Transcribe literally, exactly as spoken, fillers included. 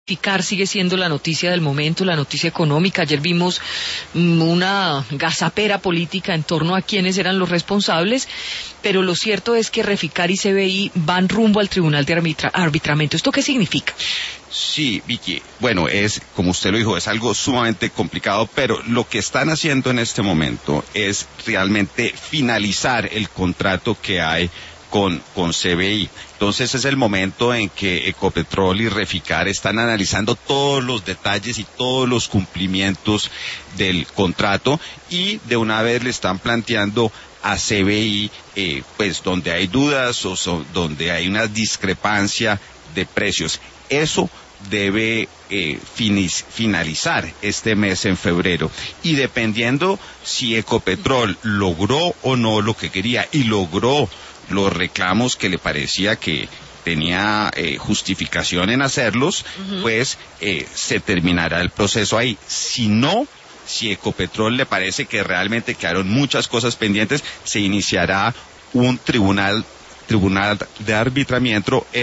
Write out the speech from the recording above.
Picar sigue siendo la noticia del momento, la noticia económica. Ayer vimos mm, una gazapera política en torno a quiénes eran los responsables, pero lo cierto es que Reficar y C B I van rumbo al Tribunal de arbitra Arbitramiento. ¿Esto qué significa? Sí, Vicky, bueno, es, como usted lo dijo, es algo sumamente complicado, pero lo que están haciendo en este momento es realmente finalizar el contrato que hay con, con C B I. Entonces es el momento en que Ecopetrol y Reficar están analizando todos los detalles y todos los cumplimientos del contrato y de una vez le están planteando a C B I, eh, pues donde hay dudas o so, donde hay una discrepancia de precios. Eso debe eh, finis, finalizar este mes en febrero y dependiendo si Ecopetrol logró o no lo que quería y logró los reclamos que le parecía que tenía eh, justificación en hacerlos, uh-huh. pues eh, se terminará el proceso ahí. Si no, si Ecopetrol le parece que realmente quedaron muchas cosas pendientes, se iniciará un tribunal, tribunal de arbitramiento